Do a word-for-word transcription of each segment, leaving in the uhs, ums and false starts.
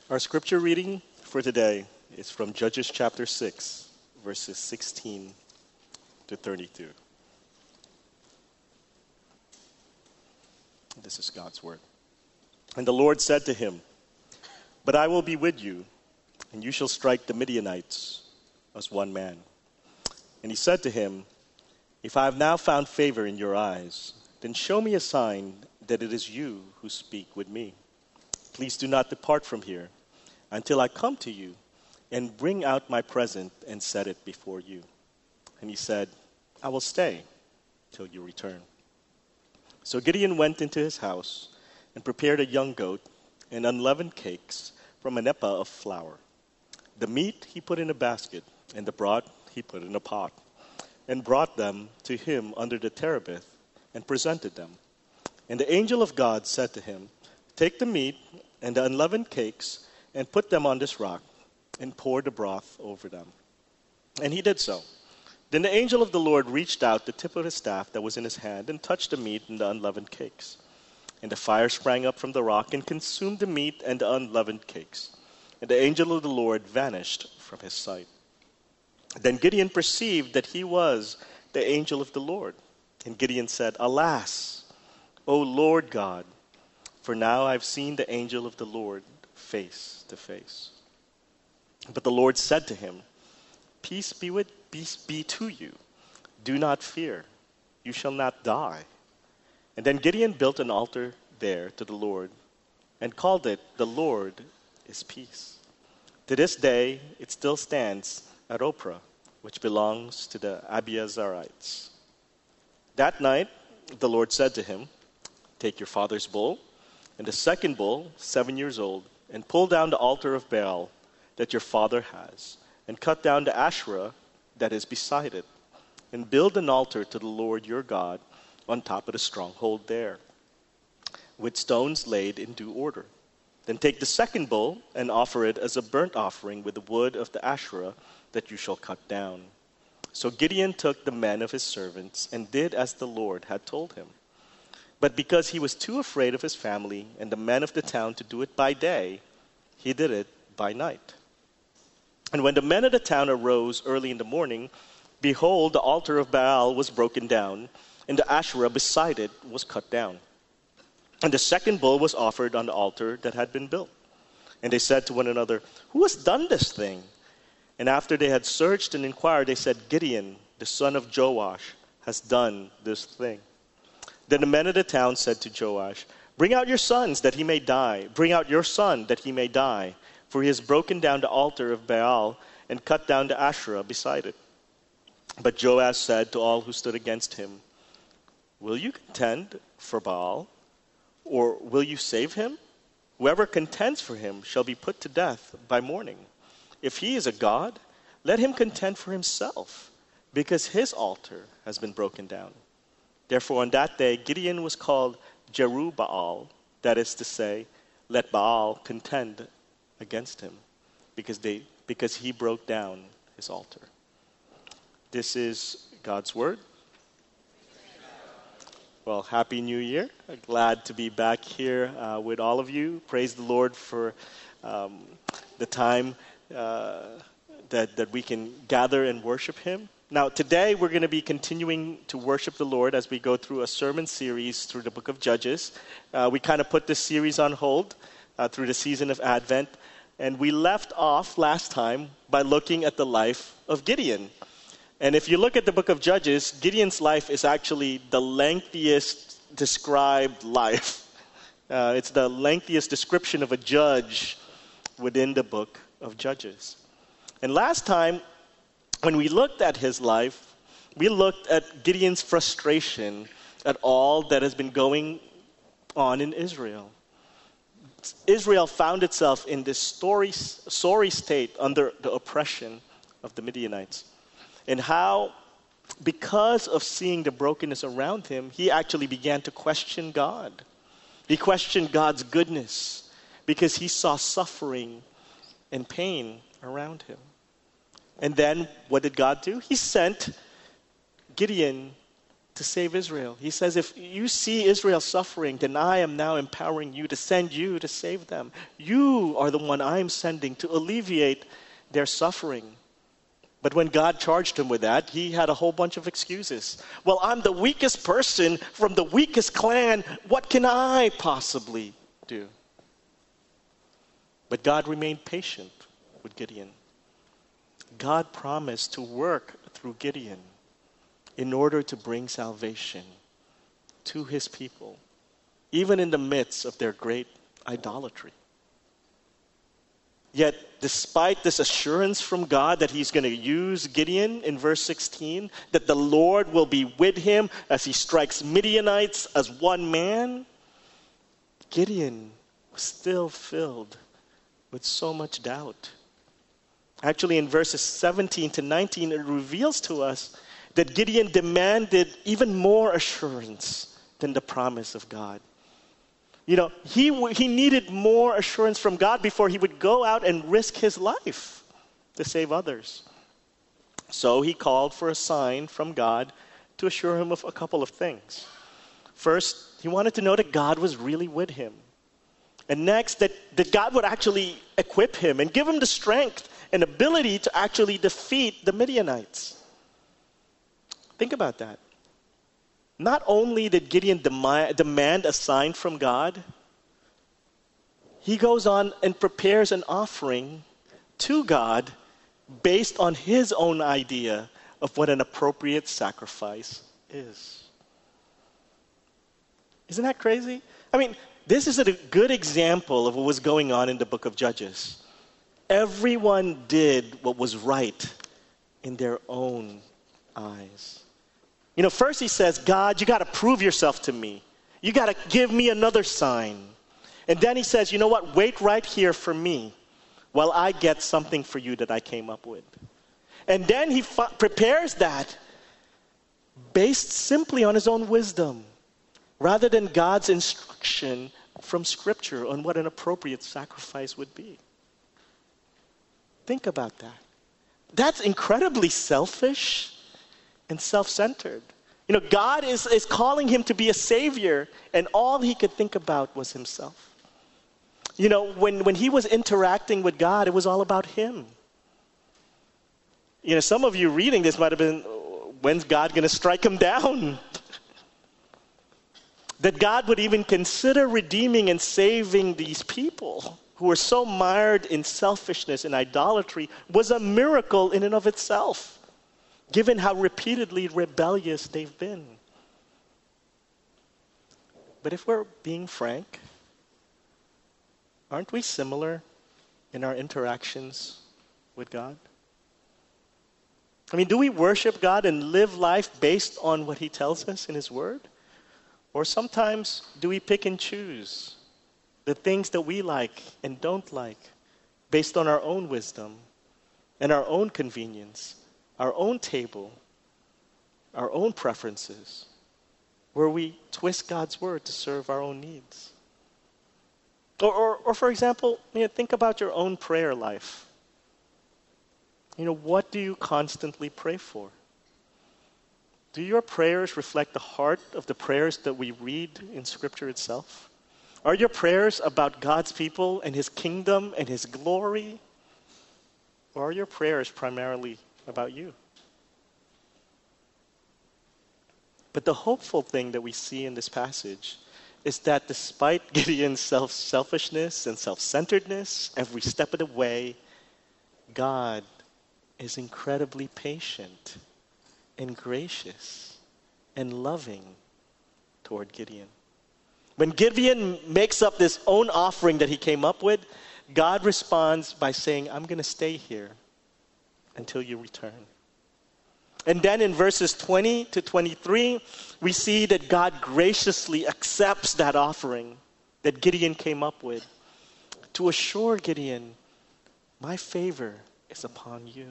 Our scripture reading for today is from Judges chapter six, verses sixteen to thirty-two. This is God's word. And the Lord said to him, "But I will be with you, and you shall strike the Midianites as one man." And he said to him, "If I have now found favor in your eyes, then show me a sign that it is you who speak with me. Please do not depart from here until I come to you and bring out my present and set it before you." And he said, "I will stay till you return." So Gideon went into his house and prepared a young goat and unleavened cakes from an ephah of flour. The meat he put in a basket, and the broth he put in a pot, and brought them to him under the terebinth and presented them. And the angel of God said to him, "Take the meat and the unleavened cakes and put them on this rock, and pour the broth over them." And he did so. Then the angel of the Lord reached out the tip of his staff that was in his hand and touched the meat and the unleavened cakes. And the fire sprang up from the rock and consumed the meat and the unleavened cakes. And the angel of the Lord vanished from his sight. Then Gideon perceived that he was the angel of the Lord. And Gideon said, "Alas, O Lord God, for now I've seen the angel of the Lord face to face." But the Lord said to him, "Peace be with peace be to you. Do not fear. You shall not die." And then Gideon built an altar there to the Lord and called it, "The Lord is Peace." To this day it still stands at Ophrah, which belongs to the Abiezrites. That night the Lord said to him, "Take your father's bull and the second bull, seven years old, and pull down the altar of Baal that your father has, and cut down the Asherah that is beside it, and build an altar to the Lord your God on top of the stronghold there, with stones laid in due order. Then take the second bull and offer it as a burnt offering with the wood of the Asherah that you shall cut down." So Gideon took the men of his servants and did as the Lord had told him. But because he was too afraid of his family and the men of the town to do it by day, he did it by night. And when the men of the town arose early in the morning, behold, the altar of Baal was broken down, and the Asherah beside it was cut down. And the second bull was offered on the altar that had been built. And they said to one another, "Who has done this thing?" And after they had searched and inquired, they said, "Gideon, the son of Joash, has done this thing." Then the men of the town said to Joash, "Bring out your sons that he may die. Bring out your son that he may die. For he has broken down the altar of Baal and cut down the Asherah beside it." But Joash said to all who stood against him, "Will you contend for Baal? Or will you save him? Whoever contends for him shall be put to death by morning. If he is a god, let him contend for himself, because his altar has been broken down." Therefore on that day Gideon was called Jerubbaal, that is to say, "Let Baal contend against him," because they because he broke down his altar. This is God's word. Well, Happy New Year. Glad to be back here uh, with all of you. Praise the Lord for um, the time uh, that, that we can gather and worship Him. Now, today we're going to be continuing to worship the Lord as we go through a sermon series through the book of Judges. Uh, we kind of put this series on hold uh, through the season of Advent, and we left off last time by looking at the life of Gideon. And if you look at the book of Judges, Gideon's life is actually the lengthiest described life. Uh, it's the lengthiest description of a judge within the book of Judges. And last time, when we looked at his life, we looked at Gideon's frustration at all that has been going on in Israel. Israel found itself in this sorry, sorry state under the oppression of the Midianites. And how, because of seeing the brokenness around him, he actually began to question God. He questioned God's goodness because he saw suffering and pain around him. And then what did God do? He sent Gideon to save Israel. He says, if you see Israel suffering, then I am now empowering you to send you to save them. You are the one I'm sending to alleviate their suffering. But when God charged him with that, he had a whole bunch of excuses. Well, I'm the weakest person from the weakest clan. What can I possibly do? But God remained patient with Gideon. God promised to work through Gideon in order to bring salvation to his people, even in the midst of their great idolatry. Yet, despite this assurance from God that he's going to use Gideon in verse sixteen, that the Lord will be with him as he strikes Midianites as one man, Gideon was still filled with so much doubt. Actually, in verses seventeen to nineteen, it reveals to us that Gideon demanded even more assurance than the promise of God. You know, he, he needed more assurance from God before he would go out and risk his life to save others. So he called for a sign from God to assure him of a couple of things. First, he wanted to know that God was really with him. And next, that, that God would actually equip him and give him the strength and ability to actually defeat the Midianites. Think about that. Not only did Gideon demand, demand a sign from God, he goes on and prepares an offering to God based on his own idea of what an appropriate sacrifice is. Isn't that crazy? I mean, this is a good example of what was going on in the book of Judges. Everyone did what was right in their own eyes. You know, first he says, God, you got to prove yourself to me. You got to give me another sign. And then he says, you know what, wait right here for me while I get something for you that I came up with. And then he fa- prepares that based simply on his own wisdom rather than God's instruction from Scripture on what an appropriate sacrifice would be. Think about that. That's incredibly selfish and self-centered. You know, God is, is calling him to be a savior, and all he could think about was himself. You know, when, when he was interacting with God, it was all about him. You know, some of you reading this might have been, when's God going to strike him down? That God would even consider redeeming and saving these people who were so mired in selfishness and idolatry was a miracle in and of itself, given how repeatedly rebellious they've been. But if we're being frank, aren't we similar in our interactions with God? I mean, do we worship God and live life based on what he tells us in his word? Or sometimes do we pick and choose the things that we like and don't like based on our own wisdom and our own convenience, our own table, our own preferences, where we twist God's word to serve our own needs? Or, or, or for example, you know, think about your own prayer life. You know, what do you constantly pray for? Do your prayers reflect the heart of the prayers that we read in Scripture itself? Are your prayers about God's people and his kingdom and his glory? Or are your prayers primarily about you? But the hopeful thing that we see in this passage is that despite Gideon's self selfishness and self-centeredness every step of the way, God is incredibly patient and gracious and loving toward Gideon. When Gideon makes up this own offering that he came up with, God responds by saying, I'm going to stay here until you return. And then in verses twenty to twenty-three, we see that God graciously accepts that offering that Gideon came up with to assure Gideon, my favor is upon you.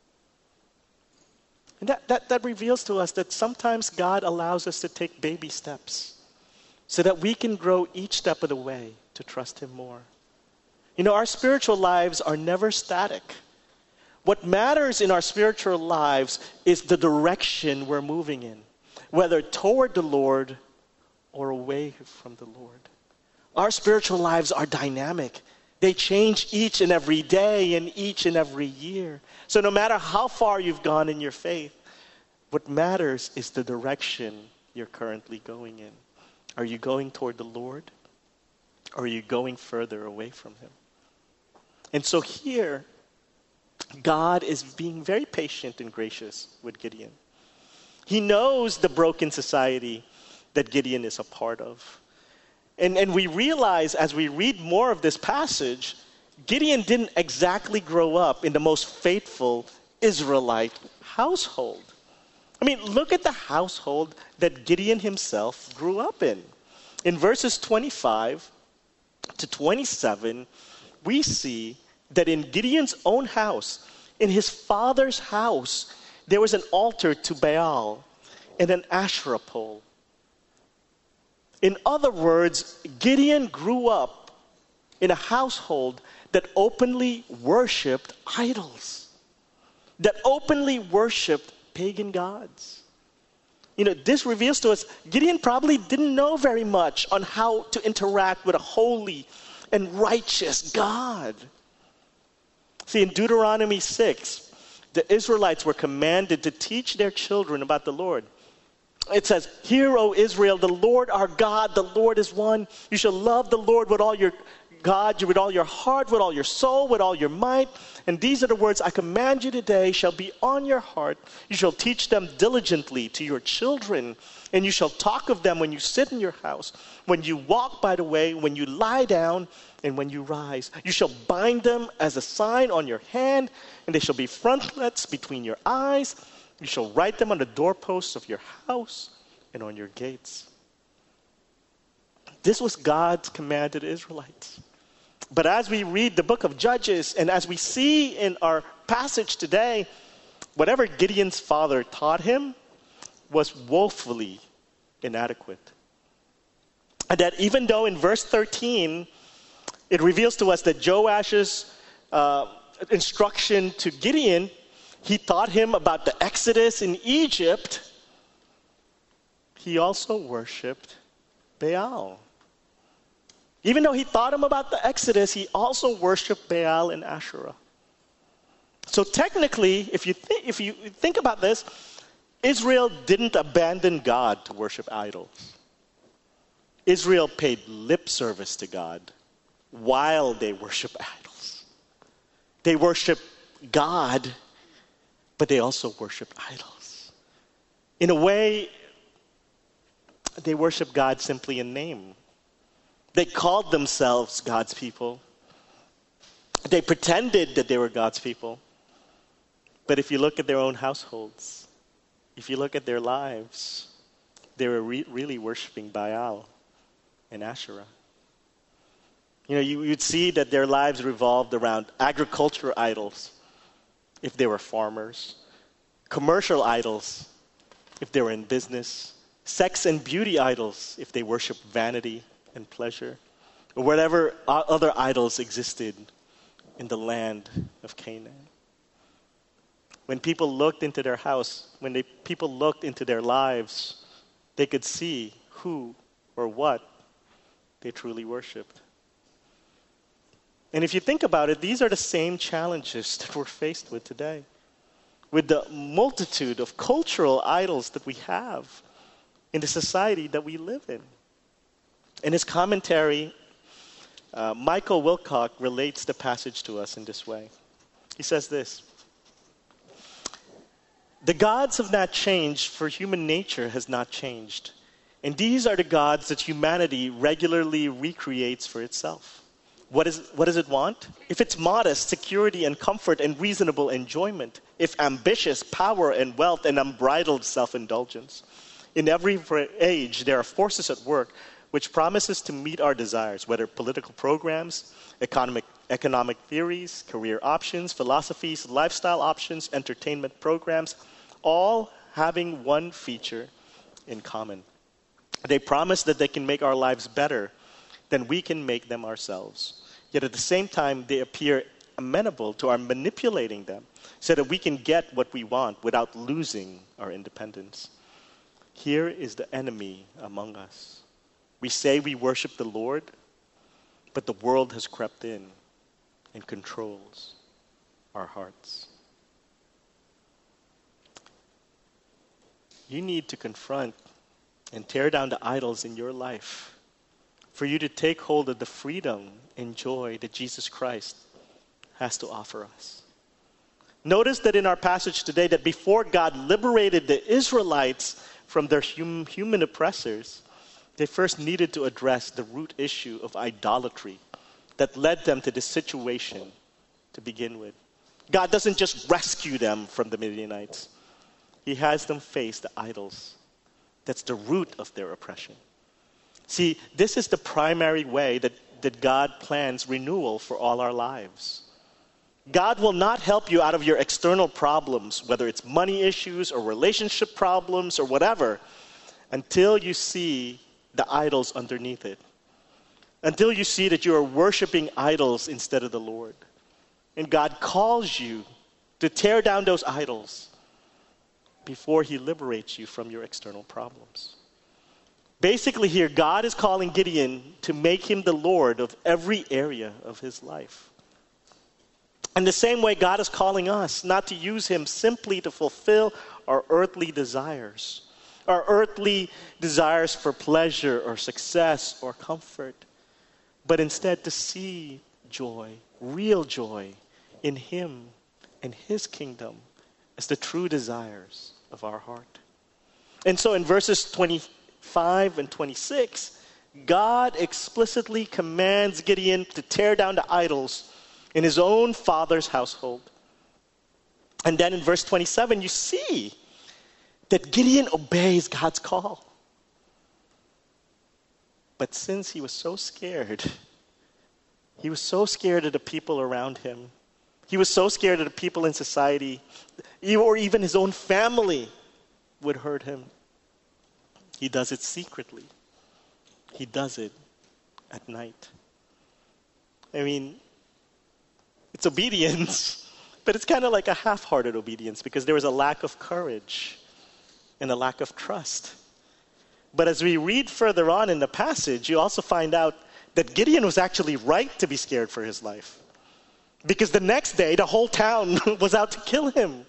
And that, that, that reveals to us that sometimes God allows us to take baby steps so that we can grow each step of the way to trust him more. You know, our spiritual lives are never static. What matters in our spiritual lives is the direction we're moving in. whether toward the Lord or away from the Lord. Our spiritual lives are dynamic. They change each and every day and each and every year. So no matter how far you've gone in your faith, what matters is the direction you're currently going in. Are you going toward the Lord, or are you going further away from him? And so here, God is being very patient and gracious with Gideon. He knows the broken society that Gideon is a part of. And, and we realize as we read more of this passage, Gideon didn't exactly grow up in the most faithful Israelite household. I mean, look at the household that Gideon himself grew up in. In verses twenty-five to twenty-seven, we see that in Gideon's own house, in his father's house, there was an altar to Baal and an Asherah pole. In other words, Gideon grew up in a household that openly worshiped idols, that openly worshiped pagan gods. You know, this reveals to us Gideon probably didn't know very much on how to interact with a holy and righteous God. See, in Deuteronomy six, the Israelites were commanded to teach their children about the Lord. It says, "Hear, O Israel, the Lord our God, the Lord is one. You shall love the Lord with all your God, with all your heart, with all your soul, with all your might. And these are the words I command you today shall be on your heart. You shall teach them diligently to your children, and you shall talk of them when you sit in your house, when you walk by the way, when you lie down, and when you rise. You shall bind them as a sign on your hand, and they shall be frontlets between your eyes. You shall write them on the doorposts of your house and on your gates." This was God's command to the Israelites. But as we read the book of Judges, and as we see in our passage today, whatever Gideon's father taught him was woefully inadequate. And that even though in verse thirteen, it reveals to us that Joash's uh, instruction to Gideon, he taught him about the Exodus in Egypt, he also worshipped Baal. Even though he taught him about the Exodus, he also worshipped Baal and Asherah. So technically, if you, th- if you think about this, Israel didn't abandon God to worship idols. Israel paid lip service to God while they worship idols. They worship God, but they also worship idols. In a way, they worship God simply in name. They called themselves God's people. They pretended that they were God's people. But if you look at their own households, if you look at their lives, they were re- really worshiping Baal and Asherah. You know, you, you'd see that their lives revolved around agricultural idols, if they were farmers, commercial idols, if they were in business, sex and beauty idols, if they worshiped vanity and pleasure, or whatever other idols existed in the land of Canaan. When people looked into their house, when they, people looked into their lives, they could see who or what they truly worshiped. And if you think about it, these are the same challenges that we're faced with today, with the multitude of cultural idols that we have in the society that we live in. In his commentary, uh, Michael Wilcock relates the passage to us in this way. He says this: "The gods have not changed, for human nature has not changed. And these are the gods that humanity regularly recreates for itself. What, is, what does it want? If it's modest, security and comfort and reasonable enjoyment. If ambitious, power and wealth and unbridled self-indulgence. In every age, there are forces at work which promises to meet our desires, whether political programs, economic, economic theories, career options, philosophies, lifestyle options, entertainment programs, all having one feature in common. They promise that they can make our lives better than we can make them ourselves. Yet at the same time, they appear amenable to our manipulating them so that we can get what we want without losing our independence. Here is the enemy among us. We say we worship the Lord, but the world has crept in and controls our hearts. You need to confront and tear down the idols in your life for you to take hold of the freedom and joy that Jesus Christ has to offer us. Notice that in our passage today that before God liberated the Israelites from their hum, human oppressors, they first needed to address the root issue of idolatry that led them to this situation to begin with. God doesn't just rescue them from the Midianites. He has them face the idols. That's the root of their oppression. See, this is the primary way that, that God plans renewal for all our lives. God will not help you out of your external problems, whether it's money issues or relationship problems or whatever, until you see the idols underneath it. Until you see that you are worshiping idols instead of the Lord. And God calls you to tear down those idols before he liberates you from your external problems. Basically here, God is calling Gideon to make him the Lord of every area of his life. In the same way, God is calling us not to use him simply to fulfill our earthly desires, our earthly desires for pleasure or success or comfort, but instead to see joy, real joy in him and his kingdom as the true desires of our heart. And so in verses twenty-five and twenty-six, God explicitly commands Gideon to tear down the idols in his own father's household. And then in verse twenty-seven, you see that Gideon obeys God's call. But since he was so scared, he was so scared of the people around him, he was so scared of the people in society, or even his own family would hurt him, he does it secretly. He does it at night. I mean, it's obedience, but it's kind of like a half-hearted obedience because there was a lack of courage and a lack of trust. But as we read further on in the passage, you also find out that Gideon was actually right to be scared for his life. Because the next day, the whole town was out to kill him.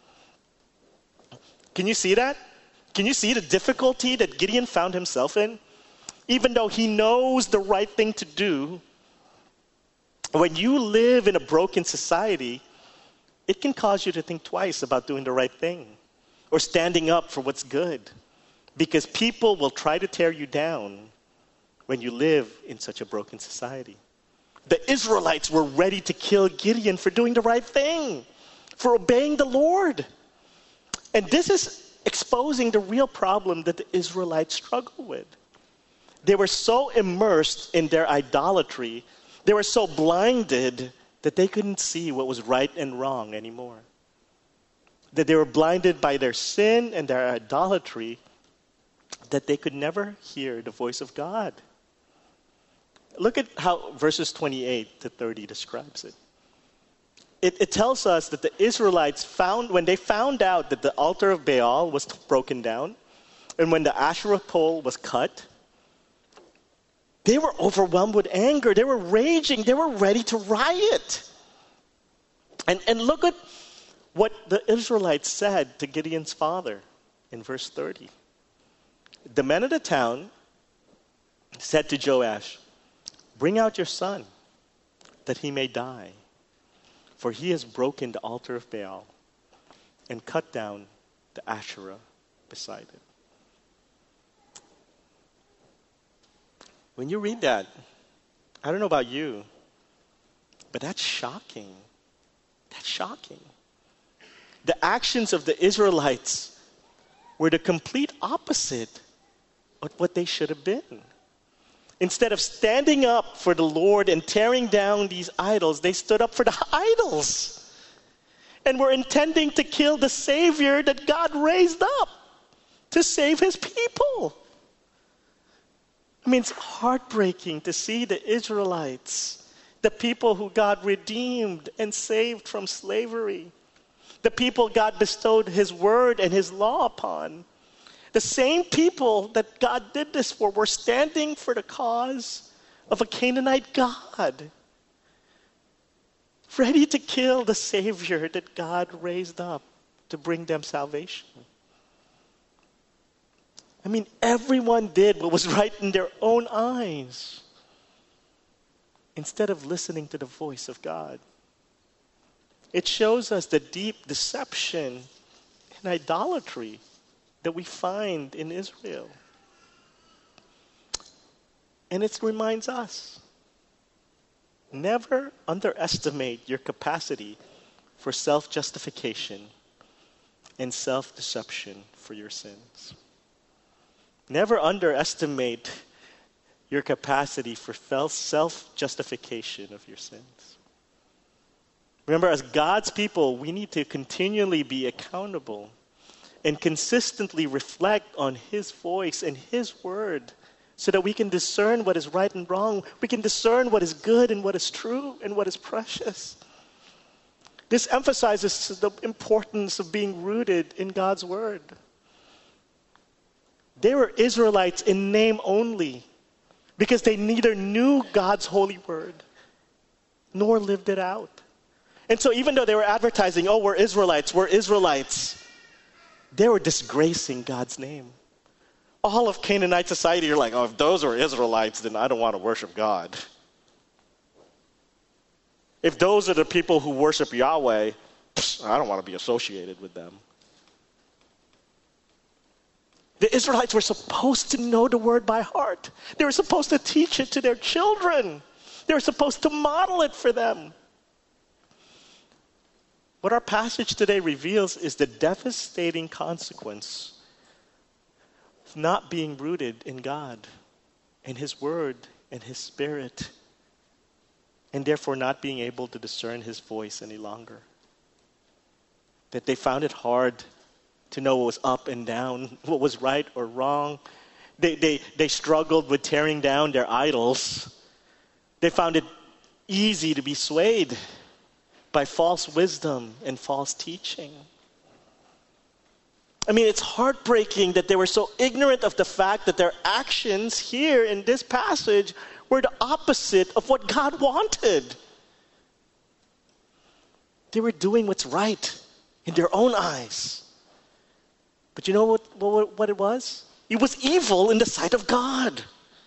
Can you see that? Can you see the difficulty that Gideon found himself in? Even though he knows the right thing to do, when you live in a broken society, it can cause you to think twice about doing the right thing or standing up for what's good. Because people will try to tear you down when you live in such a broken society. The Israelites were ready to kill Gideon for doing the right thing, for obeying the Lord. And this is exposing the real problem that the Israelites struggle with. They were so immersed in their idolatry, they were so blinded that they couldn't see what was right and wrong anymore. That they were blinded by their sin and their idolatry, that they could never hear the voice of God. Look at how verses twenty-eight to thirty describes it. It, it tells us that the Israelites found, when they found out that the altar of Baal was broken down, and when the Asherah pole was cut, they were overwhelmed with anger. They were raging. They were ready to riot. And, and look at what the Israelites said to Gideon's father in verse thirty. The men of the town said to Joash, "Bring out your son, that he may die, for he has broken the altar of Baal and cut down the Asherah beside it." When you read that, I don't know about you, but that's shocking. That's shocking. The actions of the Israelites were the complete opposite of what they should have been. Instead of standing up for the Lord and tearing down these idols, they stood up for the idols and were intending to kill the Savior that God raised up to save his people. I mean, it's heartbreaking to see the Israelites, the people who God redeemed and saved from slavery, the people God bestowed his word and his law upon, The same people that God did this for were standing for the cause of a Canaanite god, ready to kill the Savior that God raised up to bring them salvation. I mean, everyone did what was right in their own eyes instead of listening to the voice of God. It shows us the deep deception and idolatry that we find in Israel. And it reminds us, never underestimate your capacity for self-justification and self-deception for your sins. Never underestimate your capacity for self-justification of your sins. Remember, as God's people, we need to continually be accountable and consistently reflect on His voice and His word so that we can discern what is right and wrong. We can discern what is good and what is true and what is precious. This emphasizes the importance of being rooted in God's word. They were Israelites in name only because they neither knew God's holy word nor lived it out. And so even though they were advertising, oh, we're Israelites, we're Israelites, they were disgracing God's name. All of Canaanite society are like, oh, if those are Israelites, then I don't want to worship God. If those are the people who worship Yahweh, I don't want to be associated with them. The Israelites were supposed to know the word by heart. They were supposed to teach it to their children. They were supposed to model it for them. What our passage today reveals is the devastating consequence of not being rooted in God, in His Word, and His Spirit, and therefore not being able to discern His voice any longer. That they found it hard to know what was up and down, what was right or wrong. They, they, they struggled with tearing down their idols. They found it easy to be swayed by false wisdom and false teaching. I mean, it's heartbreaking that they were so ignorant of the fact that their actions here in this passage were the opposite of what God wanted. They were doing what's right in their own eyes. But you know what, what, what it was? It was evil in the sight of God.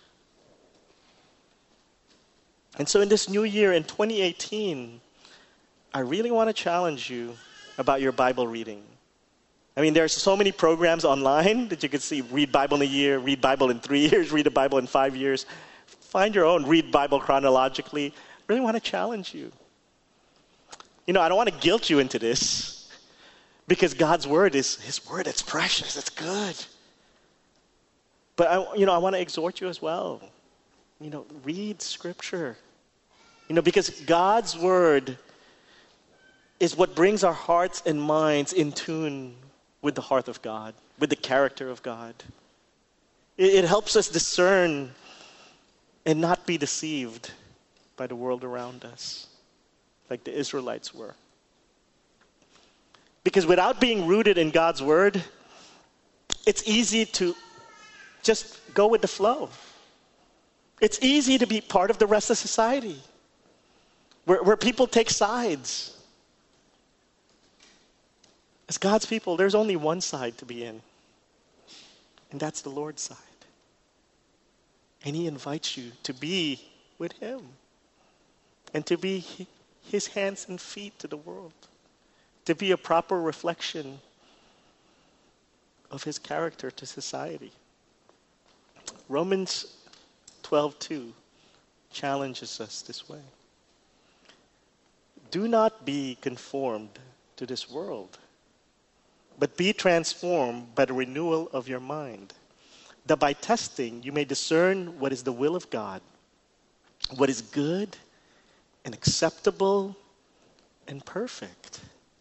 And so in this new year, in twenty eighteen, I really want to challenge you about your Bible reading. I mean, there's so many programs online that you can see, read Bible in a year, read Bible in three years, read the Bible in five years. Find your own, read Bible chronologically. I really want to challenge you. You know, I don't want to guilt you into this because God's word is His word. It's precious. It's good. But, I, you know, I want to exhort you as well. You know, read Scripture. You know, because God's word is what brings our hearts and minds in tune with the heart of God, with the character of God. It, it helps us discern and not be deceived by the world around us, like the Israelites were. Because without being rooted in God's word, it's easy to just go with the flow. It's easy to be part of the rest of society, where, where people take sides. As God's people, there's only one side to be in, and that's the Lord's side. And He invites you to be with Him and to be His hands and feet to the world, to be a proper reflection of His character to society. Romans twelve two challenges us this way. Do not be conformed to this world, but be transformed by the renewal of your mind, that by testing you may discern what is the will of God, what is good and acceptable and perfect.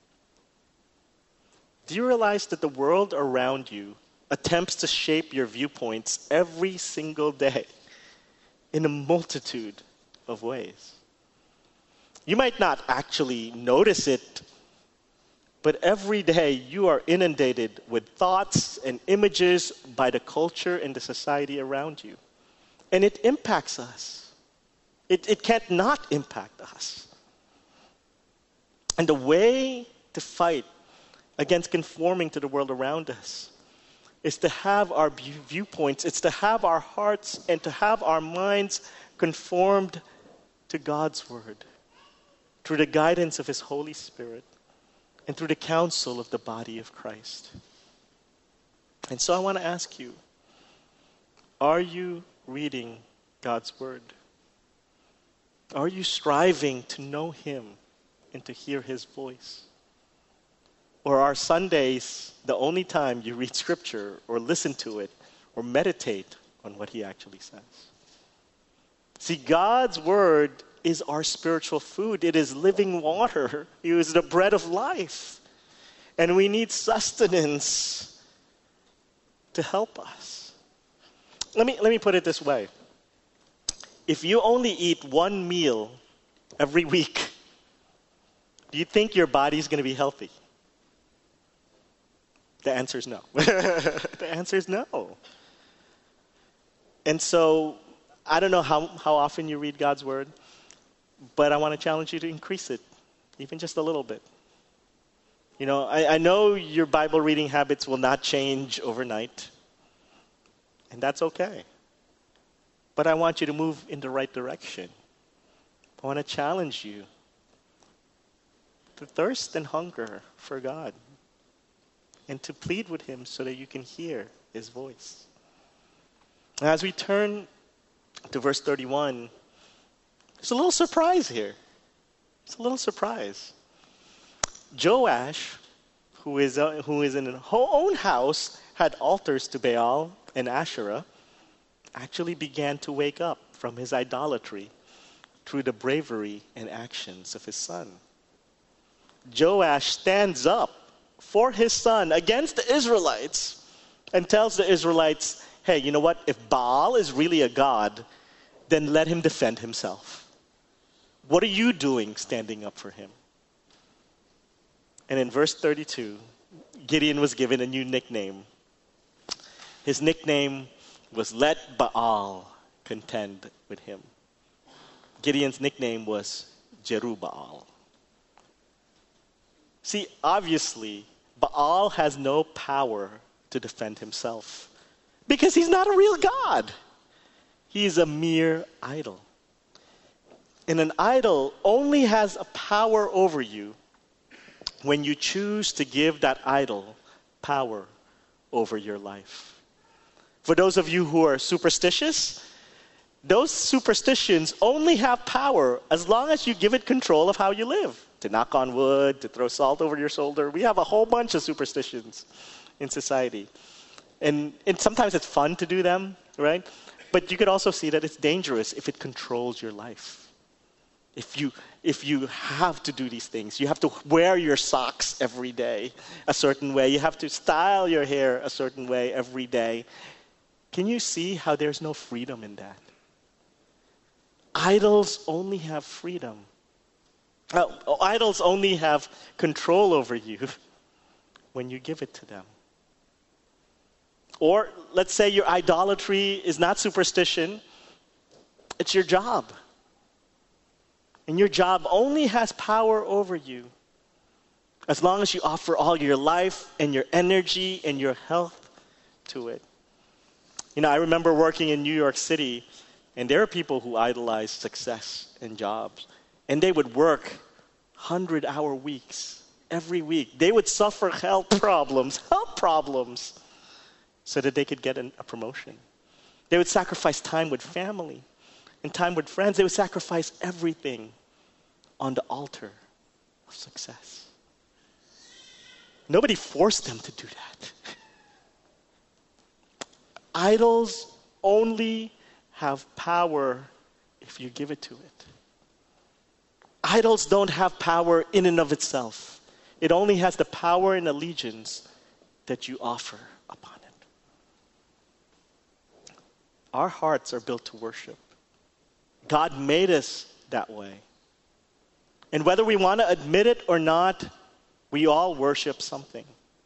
Do you realize that the world around you attempts to shape your viewpoints every single day in a multitude of ways? You might not actually notice it, But every day you are inundated with thoughts and images by the culture and the society around you. And it impacts us. It, it can't not impact us. And the way to fight against conforming to the world around us is to have our viewpoints, it's to have our hearts and to have our minds conformed to God's word through the guidance of His Holy Spirit and through the counsel of the body of Christ. And so I want to ask you, are you reading God's word? Are you striving to know Him and to hear His voice? Or are Sundays the only time you read Scripture or listen to it or meditate on what He actually says? See, God's word is our spiritual food. It is living water. It is the bread of life. And we need sustenance to help us. Let me, let me put it this way. If you only eat one meal every week, do you think your body's going to be healthy? The answer is no. The answer is no. And so, I don't know how, how often you read God's word, but I want to challenge you to increase it, even just a little bit. You know, I, I know your Bible reading habits will not change overnight, and that's okay. But I want you to move in the right direction. I want to challenge you to thirst and hunger for God and to plead with Him so that you can hear His voice. As we turn to verse thirty-one, there's a little surprise here. It's a little surprise. Joash, who is, uh, who is in his own house, had altars to Baal and Asherah, actually began to wake up from his idolatry through the bravery and actions of his son. Joash stands up for his son against the Israelites and tells the Israelites, hey, you know what? If Baal is really a god, then let him defend himself. What are you doing standing up for him? And in verse thirty-two, Gideon was given a new nickname. His nickname was Let Baal Contend with Him. Gideon's nickname was Jerubbaal. See, obviously, Baal has no power to defend himself because he's not a real God. He is a mere idol. And an idol only has a power over you when you choose to give that idol power over your life. For those of you who are superstitious, those superstitions only have power as long as you give it control of how you live. To knock on wood, to throw salt over your shoulder. We have a whole bunch of superstitions in society. And, and sometimes it's fun to do them, right? But you could also see that it's dangerous if it controls your life. If you, if you have to do these things, you have to wear your socks every day a certain way. You have to style your hair a certain way every day. Can you see how there's no freedom in that? Idols only have freedom. Uh, idols only have control over you when you give it to them. Or let's say your idolatry is not superstition, it's your job. And your job only has power over you as long as you offer all your life and your energy and your health to it. You know, I remember working in New York City, and there are people who idolize success and jobs. And they would work hundred-hour weeks every week. They would suffer health problems, health problems, so that they could get an, a promotion. They would sacrifice time with family and time with friends. They would sacrifice everything on the altar of success. Nobody forced them to do that. Idols only have power if you give it to it. Idols don't have power in and of itself. It only has the power and allegiance that you offer upon it. Our hearts are built to worship. God made us that way. And whether we want to admit it or not, We all worship something.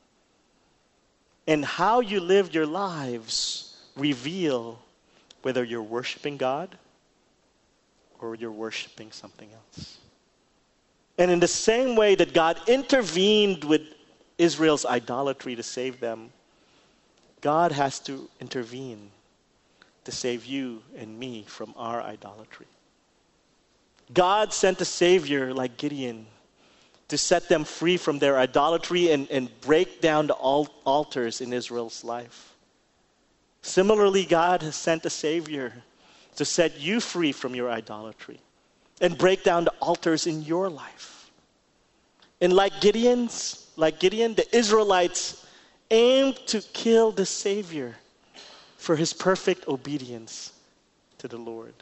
And how you live your lives reveal whether you're worshiping God or you're worshiping something else. And in the same way that God intervened with Israel's idolatry to save them, God has to intervene to save you and me from our idolatry. God sent a Savior like Gideon to set them free from their idolatry and, and break down the al- altars in Israel's life. Similarly, God has sent a Savior to set you free from your idolatry and break down the altars in your life. And like Gideon's, like Gideon, the Israelites aimed to kill the Savior for his perfect obedience to the Lord.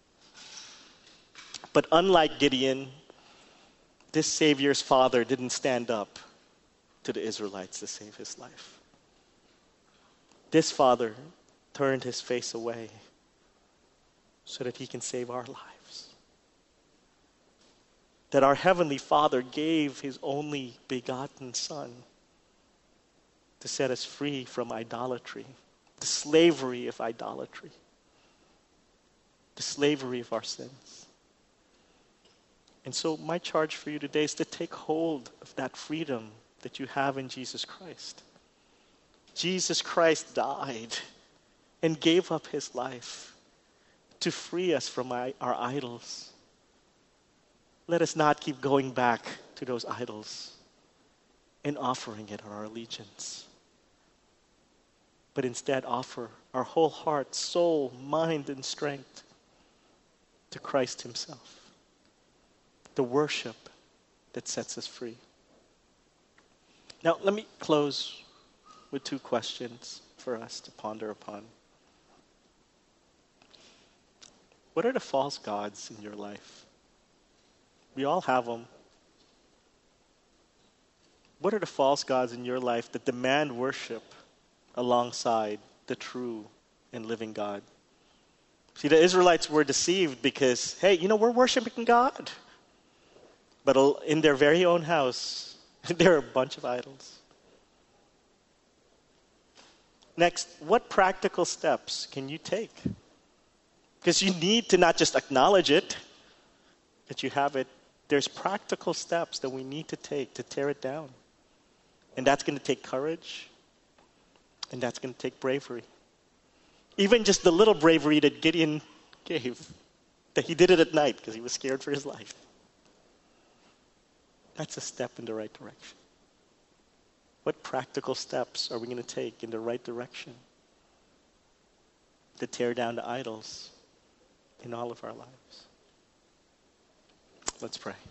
But unlike Gideon, this Savior's father didn't stand up to the Israelites to save his life. This father turned his face away so that he can save our lives. That our Heavenly Father gave his only begotten Son to set us free from idolatry, the slavery of idolatry, the slavery of our sins. And so my charge for you today is to take hold of that freedom that you have in Jesus Christ. Jesus Christ died and gave up his life to free us from our, our idols. Let us not keep going back to those idols and offering it our allegiance, but instead offer our whole heart, soul, mind, and strength to Christ himself. The worship that sets us free. Now, let me close with two questions for us to ponder upon. What are the false gods in your life? We all have them. What are the false gods in your life that demand worship alongside the true and living God? See, the Israelites were deceived because, hey, you know, we're worshiping God. But in their very own house, there are a bunch of idols. Next, what practical steps can you take? Because you need to not just acknowledge it, that you have it. There's practical steps that we need to take to tear it down. And that's going to take courage. And that's going to take bravery. Even just the little bravery that Gideon gave, that he did it at night because he was scared for his life. That's a step in the right direction. What practical steps are we going to take in the right direction to tear down the idols in all of our lives? Let's pray.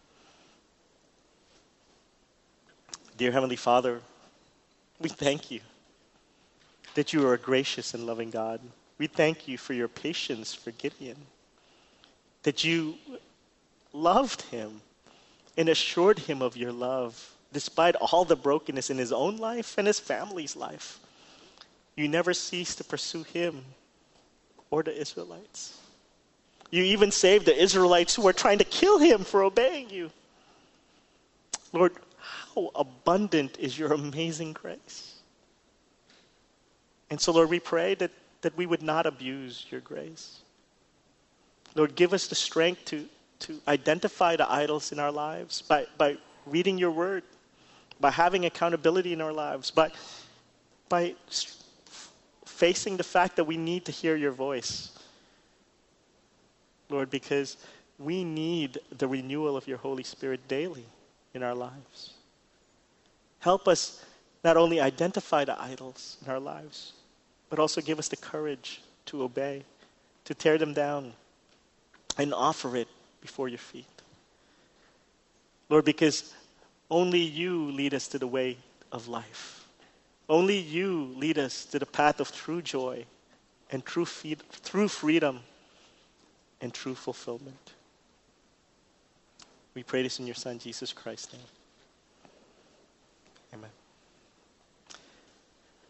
Dear Heavenly Father, we thank you that you are a gracious and loving God. We thank you for your patience for Gideon, that you loved him and assured him of your love, despite all the brokenness in his own life and his family's life. You never ceased to pursue him or the Israelites. You even saved the Israelites who were trying to kill him for obeying you. Lord, how abundant is your amazing grace. And so, Lord, we pray that, that we would not abuse your grace. Lord, give us the strength to to identify the idols in our lives by, by reading your word, by having accountability in our lives, by, by facing the fact that we need to hear your voice. Lord, because we need the renewal of your Holy Spirit daily in our lives. Help us not only identify the idols in our lives, but also give us the courage to obey, to tear them down, and offer it before your feet. Lord, because only you lead us to the way of life. Only you lead us to the path of true joy and true, feed, true freedom and true fulfillment. We pray this in your Son, Jesus Christ's name. Amen.